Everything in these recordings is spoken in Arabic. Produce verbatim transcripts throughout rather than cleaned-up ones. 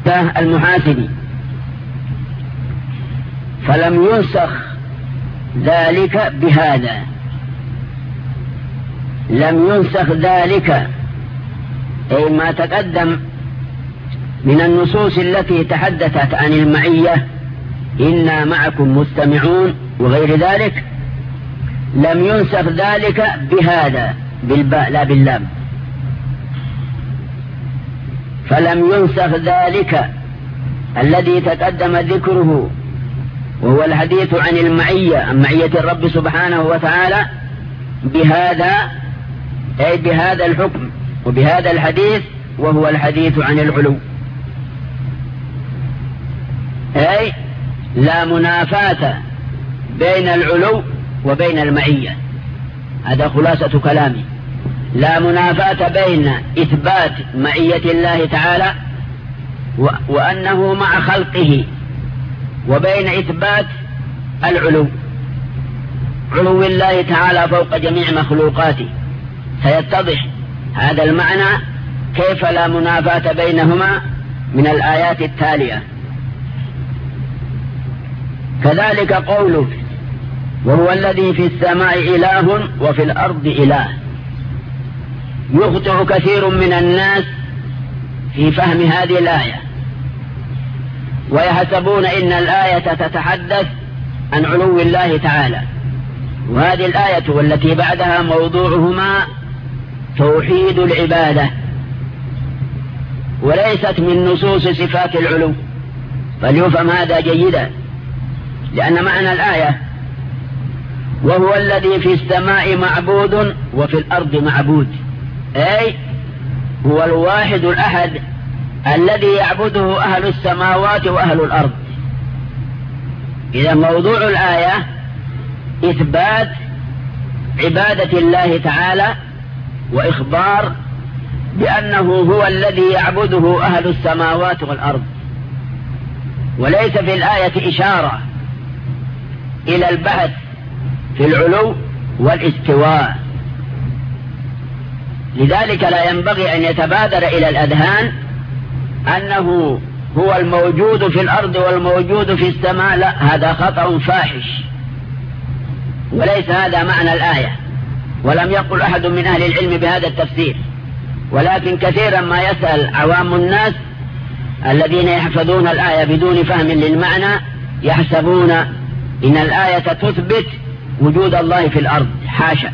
المحاسب، فلم ينسخ ذلك بهذا، لم ينسخ ذلك أي ما تقدم من النصوص التي تحدثت عن المعية إنا معكم مستمعون وغير ذلك، لم ينسخ ذلك بهذا بالباء لا باللام، فلم ينسخ ذلك الذي تقدم ذكره وهو الحديث عن المعية، عن معية الرب سبحانه وتعالى بهذا أي بهذا الحكم وبهذا الحديث، وهو الحديث عن العلو، أي لا منافاة بين العلو وبين المعية. هذا خلاصة كلامي، لا منافاة بين إثبات معية الله تعالى وأنه مع خلقه وبين إثبات العلو، علو الله تعالى فوق جميع مخلوقاته. سيتضح هذا المعنى كيف لا منافاة بينهما من الآيات التالية. كذلك قوله وهو الذي في السماء إله وفي الأرض إله، يخطئ كثير من الناس في فهم هذه الآية ويحسبون إن الآية تتحدث عن علو الله تعالى، وهذه الآية والتي بعدها موضوعهما توحيد العبادة وليست من نصوص صفات العلو، فليفهم هذا جيدا، لأن معنى الآية وهو الذي في السماء معبود وفي الأرض معبود، أي هو الواحد الأحد الذي يعبده أهل السماوات وأهل الأرض. إذا موضوع الآية إثبات عبادة الله تعالى وإخبار بأنه هو الذي يعبده أهل السماوات والأرض، وليس في الآية إشارة إلى البحث في العلو والاستواء. لذلك لا ينبغي أن يتبادر إلى الأذهان أنه هو الموجود في الأرض والموجود في السماء، لا، هذا خطأ فاحش، وليس هذا معنى الآية، ولم يقل أحد من أهل العلم بهذا التفسير. ولكن كثيرا ما يسأل عوام الناس الذين يحفظون الآية بدون فهم للمعنى، يحسبون إن الآية تثبت وجود الله في الأرض، حاشا،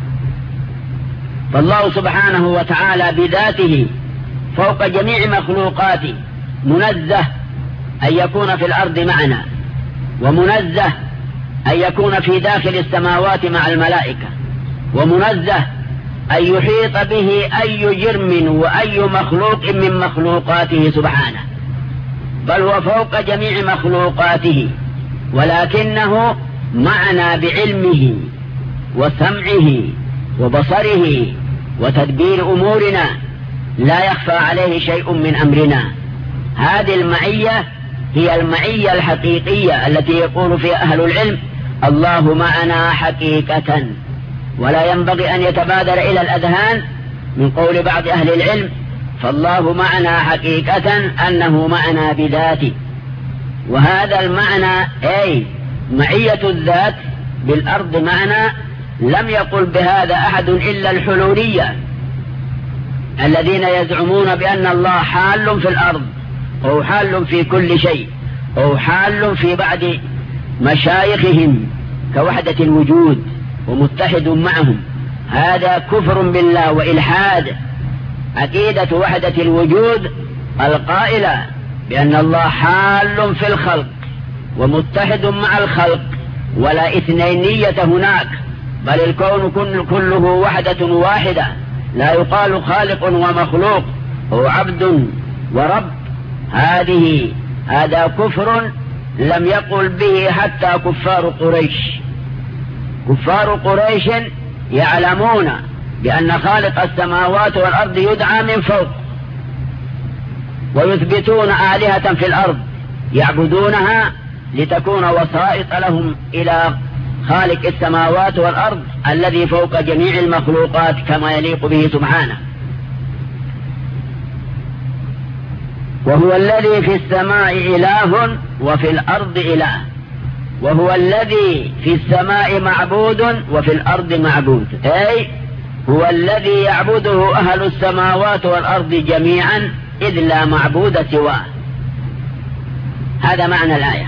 فالله سبحانه وتعالى بذاته فوق جميع مخلوقاته، منزه أن يكون في الأرض معنا، ومنزه أن يكون في داخل السماوات مع الملائكة، ومنزه أن يحيط به أي جرم وأي مخلوق من مخلوقاته سبحانه، بل هو فوق جميع مخلوقاته، ولكنه معنا بعلمه وسمعه وبصره وتدبير أمورنا، لا يخفى عليه شيء من أمرنا. هذه المعية هي المعية الحقيقية التي يقول فيها أهل العلم الله معنا حقيقة، ولا ينبغي أن يتبادر إلى الأذهان من قول بعض أهل العلم فالله معنا حقيقة أنه معنا بذاته، وهذا المعنى أي معية الذات بالأرض معنا لم يقل بهذا أحد إلا الحلولية الذين يزعمون بأن الله حال في الأرض أو حال في كل شيء أو حال في بعض مشايخهم كوحدة الوجود ومتحد معهم. هذا كفر بالله وإلحاد. عقيدة وحدة الوجود القائلة بأن الله حال في الخلق ومتحد مع الخلق، ولا اثنينية هناك، بل الكون كله وحدة واحدة، لا يقال خالق ومخلوق أو عبد ورب. هذه هذا كفر لم يقل به حتى كفار قريش. كفار قريش يعلمون بأن خالق السماوات والأرض يدعى من فوق، ويثبتون آلهة في الأرض يعبدونها لتكون وسائط لهم إلى خالق السماوات والأرض الذي فوق جميع المخلوقات كما يليق به سبحانه. وهو الذي في السماء إله وفي الأرض إله، وهو الذي في السماء معبود وفي الأرض معبود، أي هو الذي يعبده أهل السماوات والأرض جميعا إذ لا معبود سواه. هذا معنى الآية.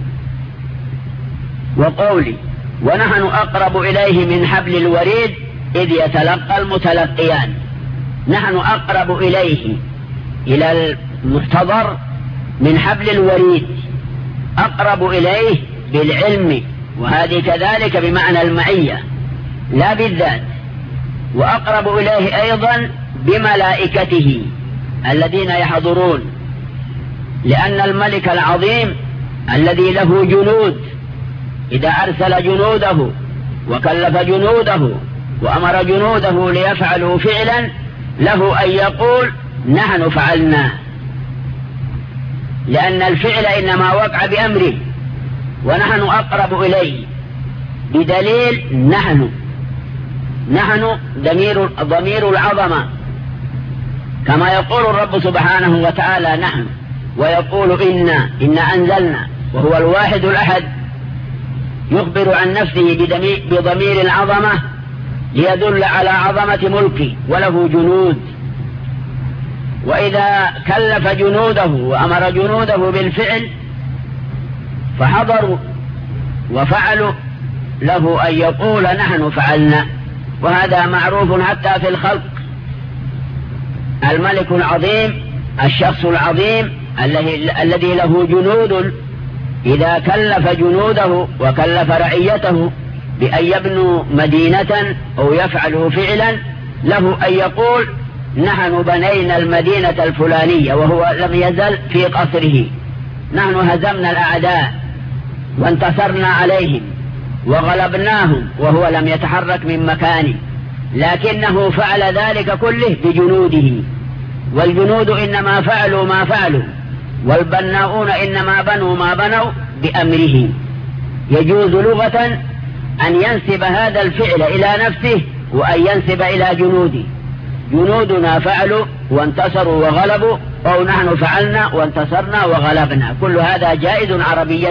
وقولي ونحن أقرب إليه من حبل الوريد إذ يتلقى المتلقيان، نحن أقرب إليه إلى المحتضر من حبل الوريد، أقرب إليه بالعلم، وهذه كذلك بمعنى المعية لا بالذات، وأقرب إليه أيضا بملائكته الذين يحضرون، لأن الملك العظيم الذي له جنود إذا أرسل جنوده وكلف جنوده وأمر جنوده ليفعلوا فعلا له أن يقول نحن فعلنا، لأن الفعل إنما وقع بأمره، ونحن أقرب إليه بدليل نحن نحن ضمير ضمير العظمة، كما يقول الرب سبحانه وتعالى نحن، ويقول إنا إنا أنزلنا، وهو الواحد الأحد يخبر عن نفسه بضمير العظمة ليدل على عظمة ملكه وله جنود. وإذا كلف جنوده وأمر جنوده بالفعل فحضروا وفعلوا له أن يقول نحن فعلنا، وهذا معروف حتى في الخلق. الملك العظيم الشخص العظيم الذي له جنود إذا كلف جنوده وكلف رعيته بأن يبنوا مدينة أو يفعلوا فعلا له أن يقول نحن بنينا المدينة الفلانية، وهو لم يزل في قصره، نحن هزمنا الأعداء وانتصرنا عليهم وغلبناهم، وهو لم يتحرك من مكانه، لكنه فعل ذلك كله بجنوده، والجنود إنما فعلوا ما فعلوا، والبناؤون إنما بنوا ما بنوا بأمره. يجوز لغة أن ينسب هذا الفعل إلى نفسه وأن ينسب إلى جنوده، جنودنا فعلوا وانتصروا وغلبوا، أو نحن فعلنا وانتصرنا وغلبنا، كل هذا جائز عربية.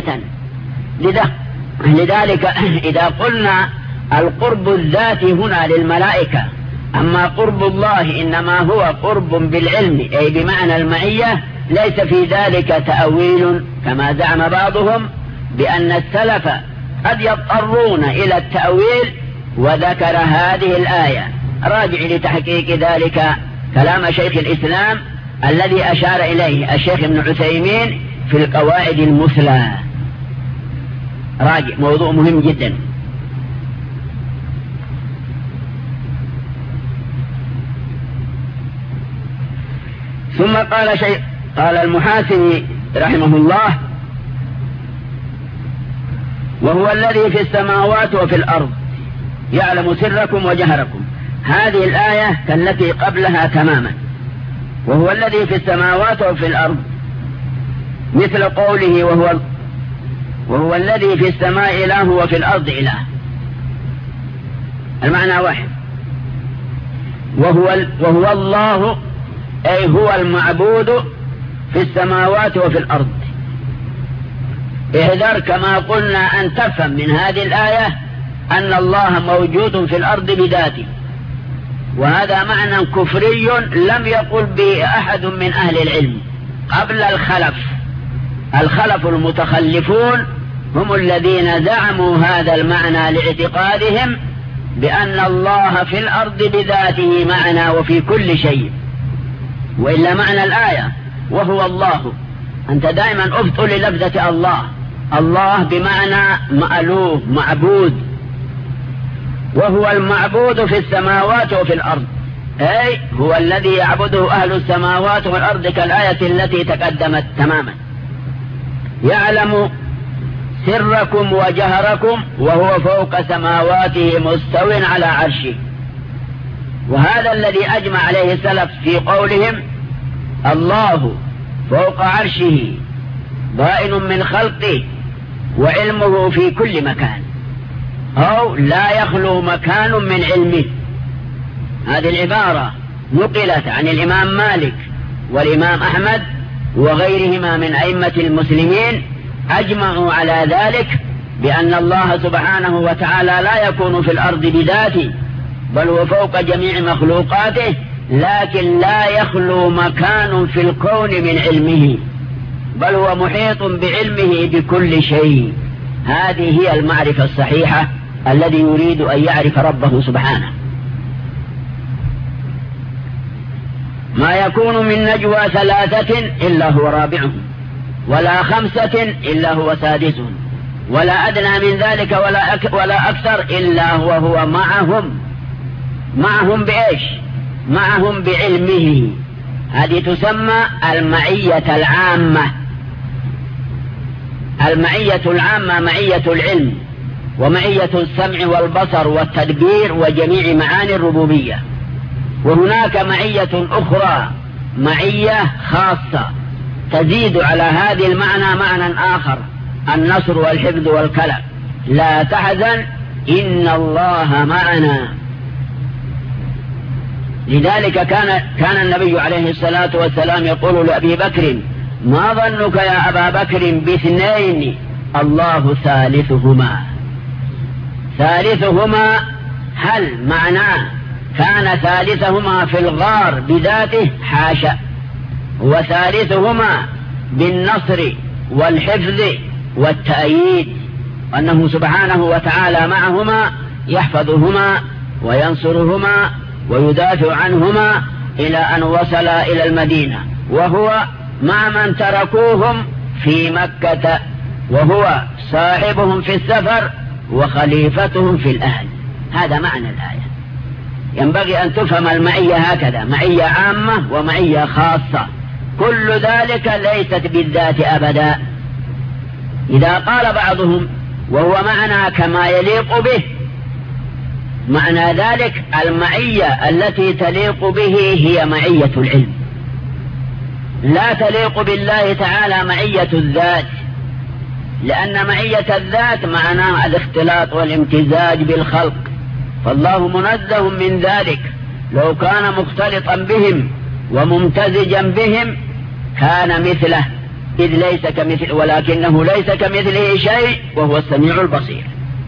لذلك إذا قلنا القرب الذاتي هنا للملائكة، أما قرب الله إنما هو قرب بالعلم أي بمعنى المعية، ليس في ذلك تأويل كما زعم بعضهم بأن السلف قد يضطرون إلى التأويل، وذكر هذه الآية. راجع لتحقيق ذلك كلام شيخ الإسلام الذي أشار إليه الشيخ ابن عثيمين في القواعد المثلى. راجع، موضوع مهم جدا. ثم قال شيء قال المحاسبي رحمه الله وهو الذي في السماوات وفي الأرض يعلم سركم وجهركم. هذه الآية كالتي قبلها تماما، وهو الذي في السماوات وفي الأرض، مثل قوله وهو وهو الذي في السماء إله وفي الأرض إله، المعنى واحد. وهو, وهو الله أي هو المعبود في السماوات وفي الأرض. احذر كما قلنا أن تفهم من هذه الآية أن الله موجود في الأرض بذاته، وهذا معنى كفري لم يقل به أحد من أهل العلم قبل الخلف. الخلف المتخلفون هم الذين زعموا هذا المعنى لاعتقادهم بأن الله في الأرض بذاته معنا وفي كل شيء، وإلا معنى الآية وهو الله. أنت دائما أبطل للفظة الله، الله بمعنى مألوه معبود، وهو المعبود في السماوات وفي الأرض، أي هو الذي يعبده أهل السماوات والأرض كالآية التي تقدمت تماما. يعلم سركم وجهركم وهو فوق سماواته مستو على عرشه. وهذا الذي أجمع عليه السلف في قولهم الله فوق عرشه بائن من خلقه وعلمه في كل مكان، أو لا يخلو مكان من علمه. هذه العبارة نقلت عن الإمام مالك والإمام أحمد وغيرهما من أئمة المسلمين أجمعوا على ذلك، بأن الله سبحانه وتعالى لا يكون في الأرض بذاته، بل هو فوق جميع مخلوقاته، لكن لا يخلو مكان في الكون من علمه، بل هو محيط بعلمه بكل شيء. هذه هي المعرفة الصحيحة الذي يريد أن يعرف ربه سبحانه. ما يكون من نجوى ثلاثة إلا هو رابعهم، ولا خمسة إلا هو سادسهم، ولا أدنى من ذلك ولا, أك ولا أكثر إلا هو هو معهم. معهم بإيش؟ معهم بعلمه. هذه تسمى المعية العامة. المعية العامة معية العلم، ومعية السمع والبصر والتدبير وجميع معاني الربوبية. وهناك معية أخرى، معية خاصة تزيد على هذه المعنى معنى آخر، النصر والحفظ والكلام. لا تحزن إن الله معنا. لذلك كان كان النبي عليه الصلاة والسلام يقول لأبي بكر: ما ظنك يا أبا بكر باثنين الله ثالثهما. ثالثهما هل معناه كان ثالثهما في الغار بذاته؟ حاشا، وثالثهما بالنصر والحفظ والتأييد، أنه سبحانه وتعالى معهما يحفظهما وينصرهما ويدافع عنهما إلى أن وصل إلى المدينة، وهو مع من تركوهم في مكة، وهو صاحبهم في السفر وخليفتهم في الأهل. هذا معنى الآية. ينبغي أن تفهم المعية هكذا، معية عامة ومعية خاصة، كل ذلك ليست بالذات أبدا. إذا قال بعضهم وهو معنا كما يليق به، معنى ذلك المعية التي تليق به هي معية العلم، لا تليق بالله تعالى معية الذات، لأن معية الذات معناها الاختلاط والامتزاج بالخلق، فالله منزه من ذلك. لو كان مختلطا بهم وممتزجا بهم كان مثله، إذ ليس كمثل، ولكنه ليس كمثله شيء وهو السميع البصير.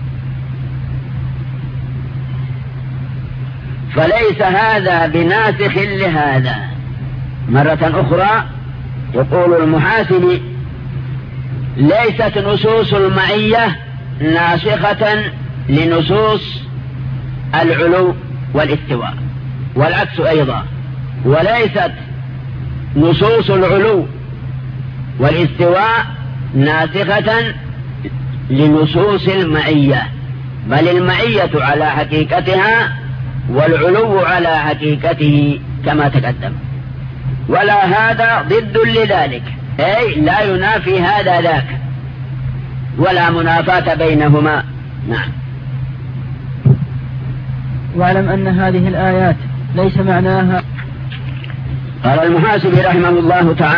فليس هذا بناسخ لهذا. مرة أخرى يقول المحاسبي: ليست نصوص المعية ناسخة لنصوص العلو والاستواء، والعكس أيضا، وليست نصوص العلو والاستواء ناسخة لنصوص المعية، بل المعية على حقيقتها والعلو على حقيقته كما تقدم. ولا هذا ضد لذلك، أي لا ينافي هذا ذاك، ولا منافاة بينهما. نعم. واعلم أن هذه الآيات ليس معناها. قال المحاسبي رحمه الله تعالى: